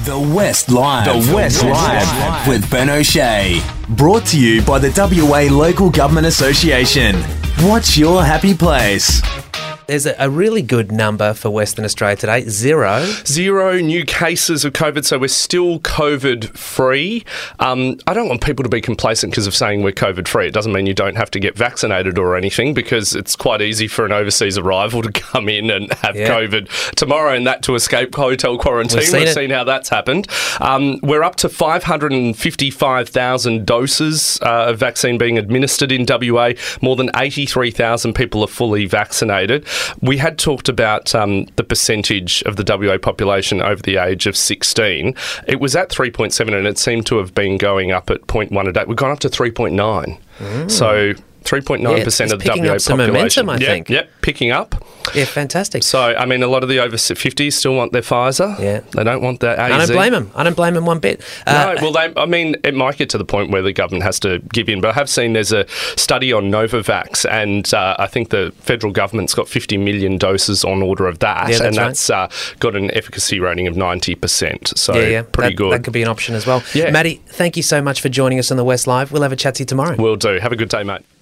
The West Live. The West Live with Ben O'Shea. Brought to you by the WA Local Government Association. What's your happy place? There's a really good number for Western Australia today, zero. Zero new cases of COVID, so we're still COVID-free. I don't want people to be complacent because of saying we're COVID-free. It doesn't mean you don't have to get vaccinated or anything, because it's quite easy for an overseas arrival to come in and have COVID tomorrow and that to escape hotel quarantine. We've seen how that's happened. We're up to 555,000 doses of vaccine being administered in WA. More than 83,000 people are fully vaccinated. We had talked about the percentage of the WA population over the age of 16. It was at 3.7 and it seemed to have been going up at 0.1 a day. We've gone up to 3.9. So 3.9% of the WA population. Some momentum, I think. Yep, picking up. Yeah, fantastic. So, I mean, a lot of the over 50s still want their Pfizer. Yeah. They don't want their AZ. I don't blame them one bit. It might get to the point where the government has to give in. But I have seen there's a study on Novavax, and I think the federal government's got 50 million doses on order of that. Yeah, that's got an efficacy rating of 90%. So, pretty good. That could be an option as well. Yeah. Matty, thank you so much for joining us on the West Live. We'll have a chat to you tomorrow. Will do. Have a good day, mate.